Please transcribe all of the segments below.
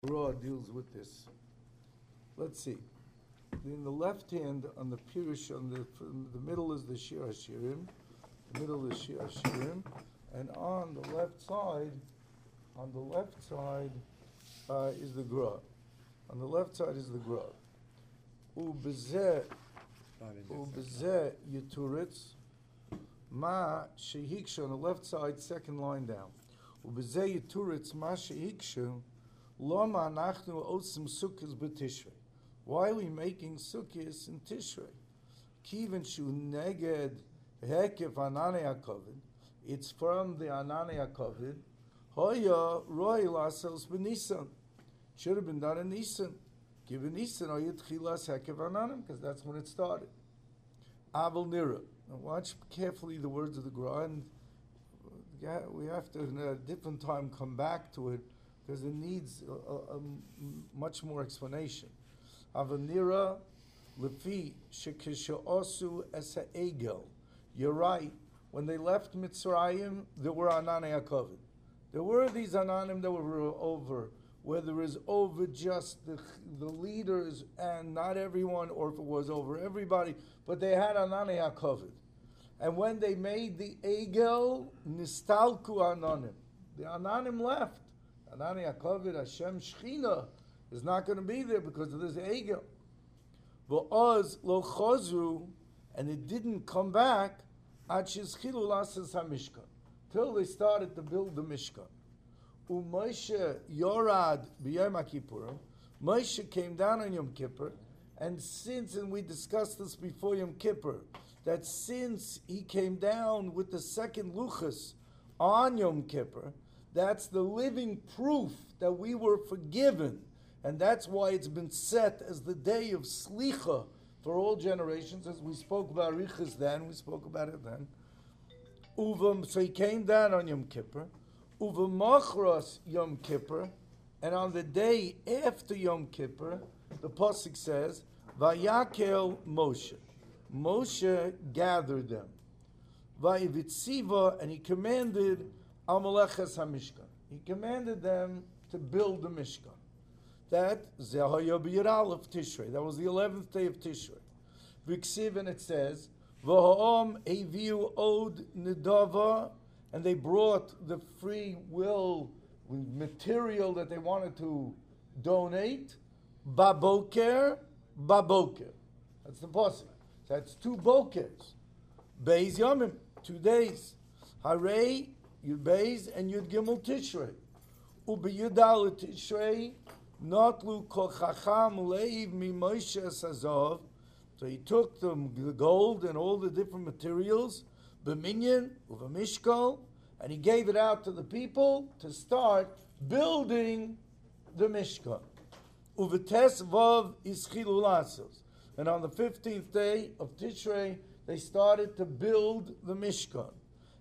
Raw deals with this. Let's see. In the left hand on the Pirush, the middle is the Shir Hashirim, and on the left side is the Gra. On the left side is the Gra. Ubezeh Yituritz Ma Shehiksha on the left side, second line down. Ubezeh Yituritz Ma Shehiksha Loma Nachnu Osim Sukkos b'Tishrei. Why are we making Sukkos in Tishrei? Kiven Shu Neged Hekef Ananei HaKoved. It's from the Ananei HaKoved. Hoya Roy Lasos b'Nisan. Should have been done in Nisan. Given Nisan, Hoya Tchilas Hekef Ananim, because that's when it started. Aval Nira. Now watch carefully the words of the Gra, and we have to, in a different time, come back to it, because it needs a much more explanation. Avanira lefi shekishaosu esa egel. You're right. When they left Mitzrayim, there were Ananei HaKoved. There were these Ananim that were over, whether it's over just the leaders and not everyone, or if it was over everybody, but they had Ananei HaKoved. And when they made the egel, nistalku Ananim. The Ananim left. Ananei HaKoved, Hashem Shechina, is not going to be there because of this Egel. V'oz lo chozru, and it didn't come back, ad shizchilu lasas hamishkan, till they started to build the Mishkan. Moshe yorad b'yom HaKippurim, Moshe came down on Yom Kippur, and we discussed this before Yom Kippur, that since he came down with the second Luchas on Yom Kippur, that's the living proof that we were forgiven. And that's why it's been set as the day of Slicha for all generations, as we spoke about Riches then, so he came down on Yom Kippur. Machras Yom Kippur, and on the day after Yom Kippur, the Pasuk says, Vayakel Moshe. Moshe gathered them. Vayivitziva, and he commanded Amalechas HaMishkan. He commanded them to build the Mishkan. That Zehaya B'Yirah of Tishrei. That was the 11th day of Tishrei. V'ksiv, and it says, V'ha'om Eviu Od Nidava, and they brought the free will material that they wanted to donate. Baboker. That's the pasuk. That's 2 bokers. Beis Yomim, 2 days. Harei Yud Beis and Yud Gimel Tishrei. Ubiyudal Tishrei Notlu Kol Chacham Leiv Mi Moshe Sazov. So he took the gold and all the different materials, B'minyan, Uvamishkol, and he gave it out to the people to start building the Mishkan. Uvetes Vav Ischilu Lasos. And on the 15th day of Tishrei, they started to build the Mishkan.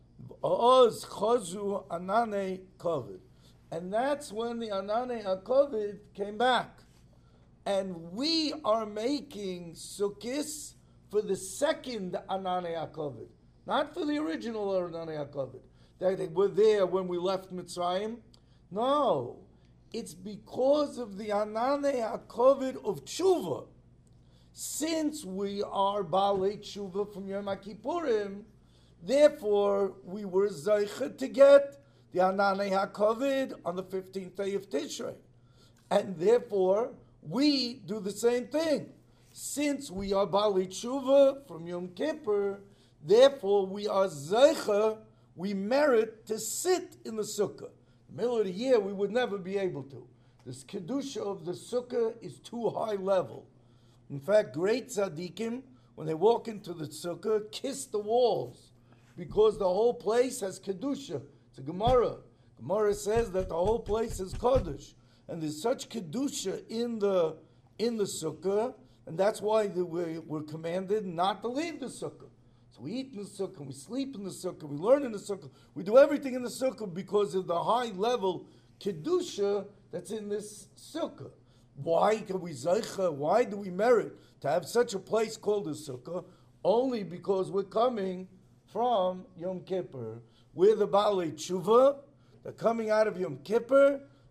Oz Chozu Ananei HaKoved. And that's when the Ananei HaKoved came back. And we are making Sukkis for the second Ananei HaKoved, not for the original Ananei HaKoved. They were there when we left Mitzrayim. No, it's because of the Ananei HaKoved of Tshuva. Since we are Baalei Tshuva from Yom HaKippurim, therefore we were Zeicha to get the Ananei HaKoved on the 15th day of Tishrei. And therefore, we do the same thing. Since we are Baalei Tshuva from Yom Kippur, therefore we are Zeicha, we merit to sit in the Sukkah. In the middle of the year, we would never be able to. This Kedusha of the Sukkah is too high level. In fact, great tzaddikim, when they walk into the Sukkah, kiss the walls, because the whole place has Kedusha. It's a Gemara. Gemara says that the whole place is Kodesh. And there's such Kedusha in the Sukkah, and that's why we're commanded not to leave the Sukkah. So we eat in the Sukkah, we sleep in the Sukkah, we learn in the Sukkah, we do everything in the Sukkah because of the high level Kedusha that's in this Sukkah. Why can we Zeicha? Why do we merit to have such a place called a Sukkah? Only because we're coming from Yom Kippur. We're the Baalei Tshuva. They're coming out of Yom Kippur,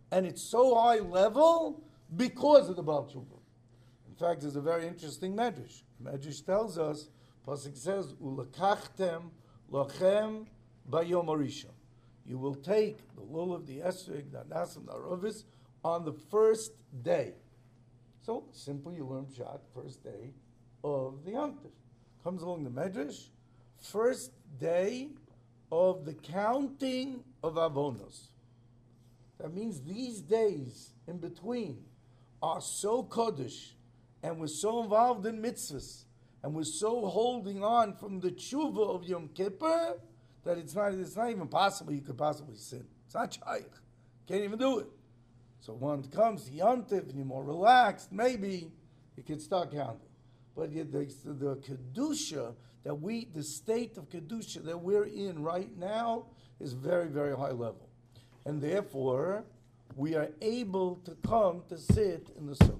And it's so high level because of the Baal Tshuva. In fact, there's a very interesting medrash. The medrash tells us, Pasuk says, "Ulakachtem lochem bayom harishon." You will take the lulav, the esrog, the nasim, the arovis on the first day. So simple, you learn pshat, first day of the Yom Tov. Comes along the medrash, first day of the counting of avonos. That means these days in between are so kodesh, and we're so involved in mitzvahs, and we're so holding on from the tshuva of Yom Kippur that it's not even possible you could possibly sin. It's not shaykh. Can't even do it. So when it comes to Yom Tov and you're more relaxed, maybe you could start counting. But the kedusha the state of kedusha that we're in right now is very, very high level. And therefore, we are able to come to sit in the sukkah.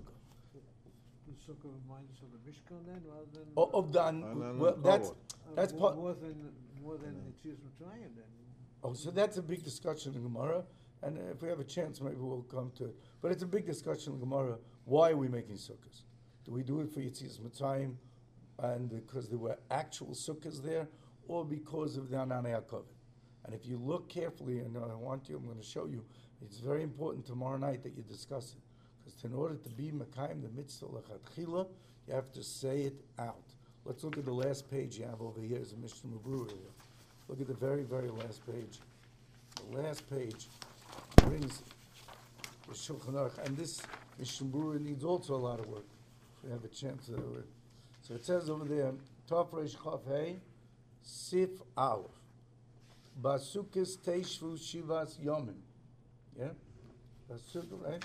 The sukkah reminds us of the Mishkan then, rather than Of the, well, that's part. more than Yetzias Mitzrayim then. Oh, so that's a big discussion in Gemara, and if we have a chance, maybe we'll come to it. But it's a big discussion in Gemara. Why are we making sukkahs? Do we do it for Yetzias Mitzrayim, and because there were actual sukkahs there, or because of the Ananei HaKavod? And if you look carefully, and I'm going to show you, it's very important tomorrow night that you discuss it. Because in order to be Mekayim the mitzvah lechatchila, you have to say it out. Let's look at the last page you have over here. Is a Mishnah Berurah here. Look at the very, very last page. The last page brings the Shulchan Aruch, and this Mishnah Berurah needs also a lot of work. If we have a chance to do it. So it says over there, Tov Reish Chaf Hey, Sif Aleph. Basukis Teishvu Shivas Yomim. Yeah? Basukis, right?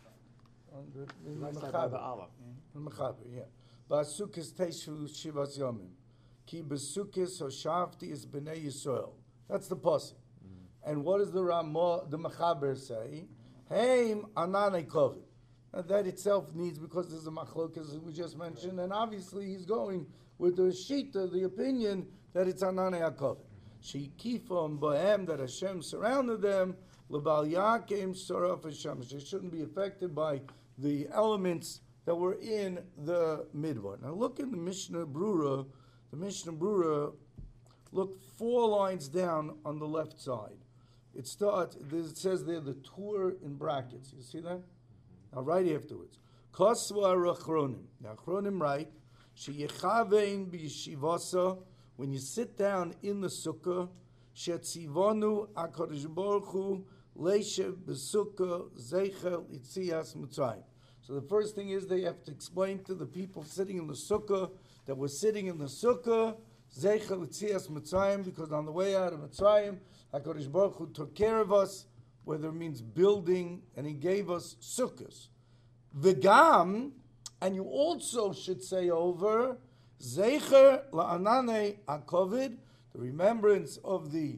In the Mechaber, yeah. Basukis Teishvu Shivas Yomim. Ki Basukis Hoshavti is Bnei Yisrael. That's the pasuk. And what does the Mechaber say? Heim Ananei Kovid. That itself needs, because there's a machlokas as we just mentioned, and obviously he's going with the shita, the opinion that it's Ananei HaKavod. Shekifam Bohem, that Hashem surrounded them, L'bal Yakim Soraf Hashem. They shouldn't be affected by the elements that were in the midbar. Now look in the Mishnah Berurah. The Mishnah Berurah, look 4 lines down on the left side. It starts, it says there the tour in brackets. You see that? Now right afterwards. Kosva Achronim. Now Achronim write, Sheyechavein b'yeshivasa, when you sit down in the sukkah, shetzivonu HaKadosh Baruch Hu leishev b'sukkah zeichel itzias Mitzrayim. So the first thing is they have to explain to the people sitting in the sukkah that we're sitting in the sukkah, zeichel itzias Mitzrayim, because on the way out of Mitzrayim, HaKadosh Baruch Hu took care of us, whether it means building, and he gave us sukkahs. V'gam, and you also should say over, Zeicher la'ananei HaKavod, the remembrance of the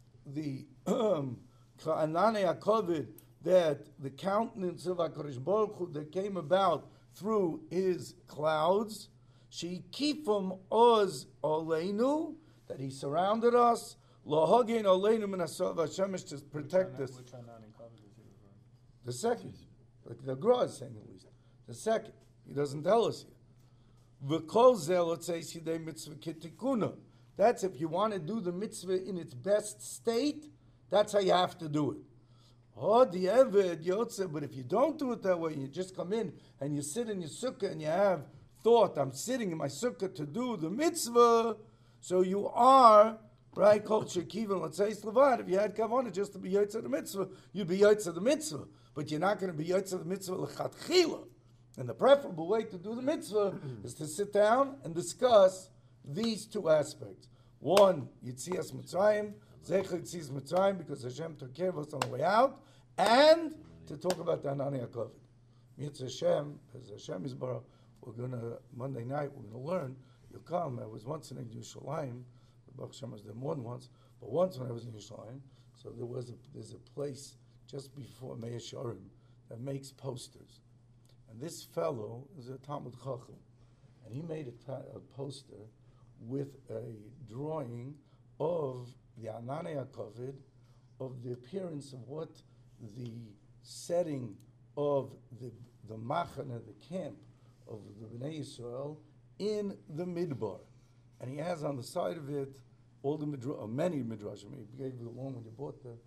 ananei HaKavod, that the countenance of HaKadosh Baruch Hu that came about through his clouds, she'ikifum oz oleinu, that he surrounded us, Lohagin oleinu min hasav Hashemesh, to protect us. Which Ananei HaKavod is he referring? The second, like the Gra is saying at least. The second, he doesn't tell us here. V'kol zeh lo tzeis yidei mitzvah kitikuna. That's if you want to do the mitzvah in its best state, that's how you have to do it. Oh, the Eved Yotze, but if you don't do it that way, you just come in and you sit in your sukkah and you have thought, I'm sitting in my sukkah to do the mitzvah, so you are, right, called Shekivin, let's say Slavat, if you had kavanah just to be Yotze the mitzvah, you'd be Yotze the mitzvah, but you're not going to be Yotze the mitzvah l'chatchila. And the preferable way to do the mitzvah is to sit down and discuss these 2 aspects. One, Yetzias Mitzrayim, Zecher Yetzias Mitzrayim, because Hashem took care of us on the way out, and to talk about the Ananei HaKavod. Mitzvah Hashem, as Hashem is Baruch, we're going to, Monday night, we're going to learn. You'll come. I was once in Yerushalayim, Baruch Hashem was there more than once, but once when I was in Yerushalayim, so there's a place just before Meir Sharim that makes posters. And this fellow is a Talmud Chacham, and he made a poster with a drawing of the Ananei HaKavod, of the appearance of what the setting of the machane, the camp of the Bnei Yisrael in the Midbar. And he has on the side of it all the many midrashim. He gave you along when you bought the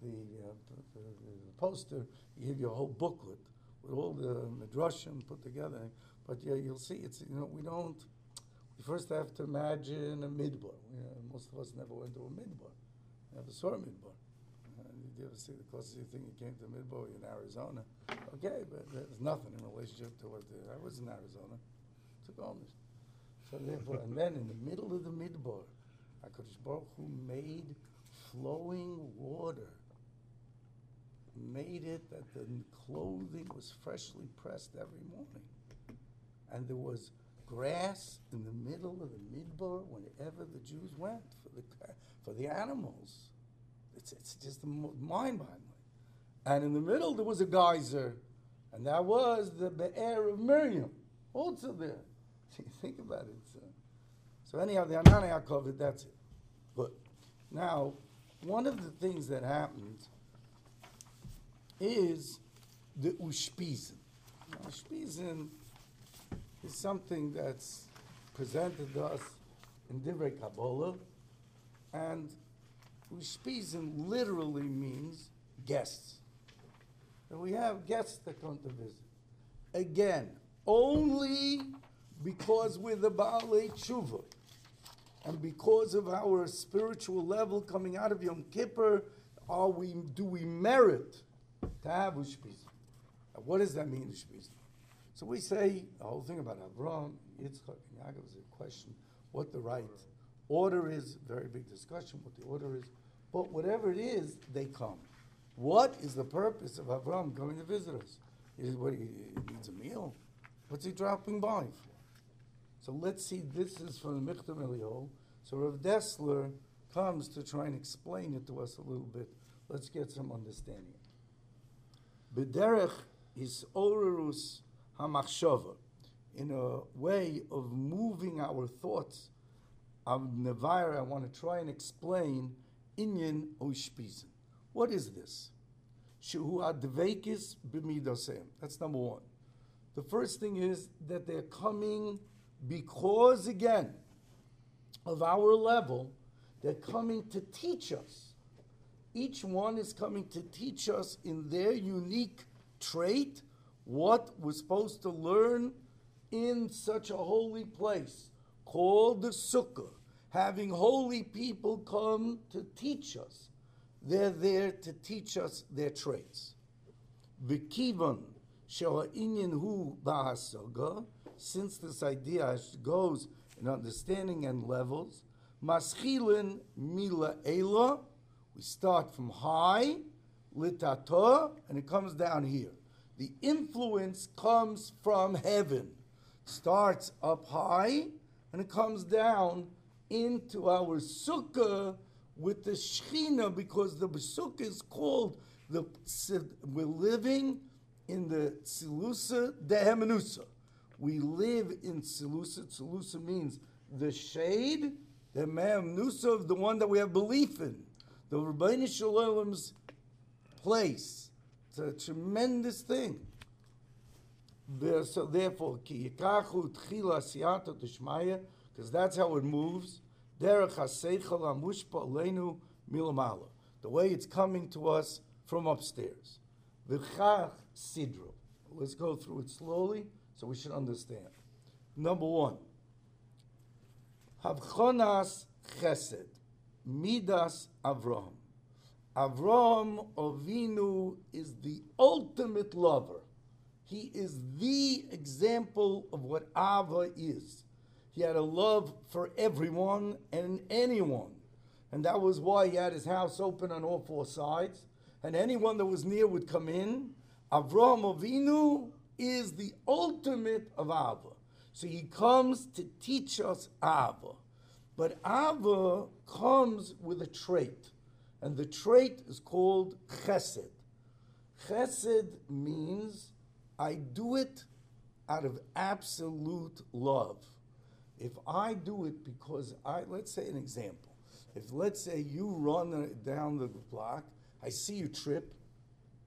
poster. He gave you a whole booklet with all the midrashim put together. But yeah, you'll see it's we first have to imagine a midbar. Most of us never went to a midbar. Never saw a midbar. Did you ever see the closest thing you came to a midbar in Arizona? Okay, but there's nothing in relationship to what I was in Arizona. Took almost. So therefore, and then in the middle of the midbar, HaKadosh Baruch Hu made flowing water. Made it that the clothing was freshly pressed every morning. And there was grass in the middle of the midbar whenever the Jews went for the animals. It's just mind-boggling. And in the middle there was a geyser, and that was the Be'er of Miriam, also there. So you think about it. So anyhow, the Anani HaKovid, that's it. But now, one of the things that happens is the Ushpizin. Now, Ushpizin is something that's presented to us in Divrei Kabbalah, and Ushpizin literally means guests. And we have guests that come to visit. Again, only because we're the Baalei Tshuva, and because of our spiritual level coming out of Yom Kippur, do we merit to have Ushpizin? What does that mean, Ushpizin? So we say the whole thing about Avraham, Yitzchak, and Yaakov is a question what the right order is. Very big discussion what the order is. But whatever it is, they come. What is the purpose of Avraham coming to visit us? He needs a meal. What's he dropping by for? So let's see. This is from the Michtam Eliyahu. So Rav Dessler comes to try and explain it to us a little bit. Let's get some understanding. B'derech is orerus hamachshava, in a way of moving our thoughts. Nevair, I want to try and explain inyan ushpizin. What is this? Shehu adveikis b'midosem. That's number one. The first thing is that they're coming because, again, of our level, they're coming to teach us. Each one is coming to teach us in their unique trait what we're supposed to learn in such a holy place called the Sukkah. Having holy people come to teach us. They're there to teach us their traits. V'kivan she'ha'inyan hu ba'hasaga, since this idea goes in understanding and levels, maschilin mila ela, we start from high, litata, and it comes down here. The influence comes from heaven. Starts up high, and it comes down into our sukkah with the Shechina, because the sukkah is called we're living in the Tzilusa Dehemenusa. We live in Tzilusa. Tzilusa means the shade, the Mehemenusa of the one that we have belief in. The Rabbeinu Shalom's place. It's a tremendous thing. So therefore, ki yikachu tchila siyata tishmaya, because that's how it moves. Derech haseichel hamushpa aleinu milamala. The way it's coming to us from upstairs. V'chach sidro. Let's go through it slowly so we should understand. Number one, Havchonas Chesed, Midas Avraham. Avraham Avinu is the ultimate lover. He is the example of what Ava is. He had a love for everyone and anyone. And that was why he had his house open on all four sides. And anyone that was near would come in. Avraham Avinu is the ultimate of Ava. So he comes to teach us Ava. But Ava comes with a trait. And the trait is called Chesed. Chesed means I do it out of absolute love. If I do it because let's say an example. If let's say you run down the block, I see you trip,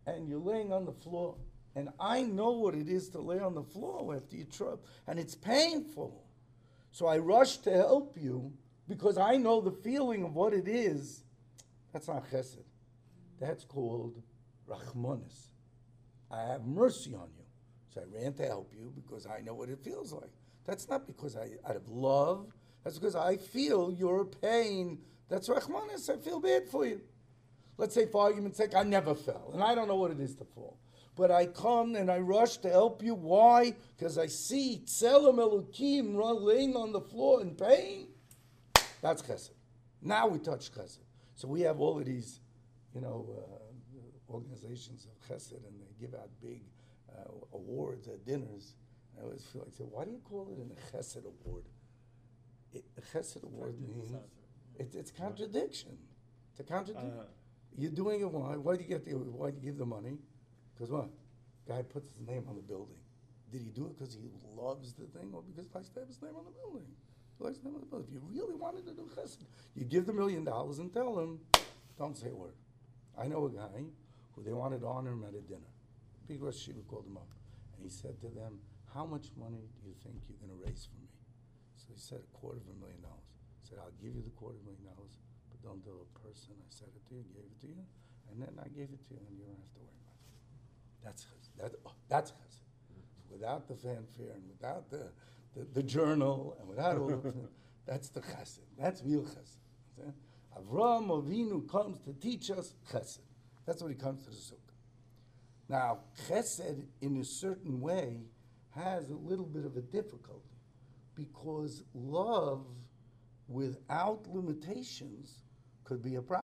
and you're laying on the floor, and I know what it is to lay on the floor after you trip, and it's painful. So I rush to help you because I know the feeling of what it is. That's not chesed. That's called rachmanis. I have mercy on you. So I ran to help you because I know what it feels like. That's not because out of love. That's because I feel your pain. That's rachmanis. I feel bad for you. Let's say, for argument's sake, I never fell, and I don't know what it is to fall. But I come and I rush to help you. Why? Because I see Tzelem Elokim laying on the floor in pain. That's chesed. Now we touch chesed. So we have all of these, organizations of chesed, and they give out big awards at dinners. I always feel like, why do you call it an chesed award? A chesed award means it's contradiction. It's a contradiction. You're doing it why? Why do you give the money? Because what? Guy puts his name on the building. Did he do it because he loves the thing, or because he likes to have his name on the building? He likes the name on the building. If you really wanted to do chesed, you give the $1 million and tell him, don't say a word. I know a guy who they wanted to honor him at a dinner. Big Rosh Yeshiva called him up, and he said to them, how much money do you think you're going to raise for me? So he said $250,000. He said, I'll give you the $250,000, but don't tell a person I said it to you, gave it to you, and then I gave it to you, and you don't have to worry about it. That's chesed. That's chesed. Without the fanfare and without the journal and without all of it, that's the chesed. That's real chesed. Avraham Avinu comes to teach us chesed. That's what he comes to the sukkah. Now, chesed in a certain way has a little bit of a difficulty because love without limitations could be a problem.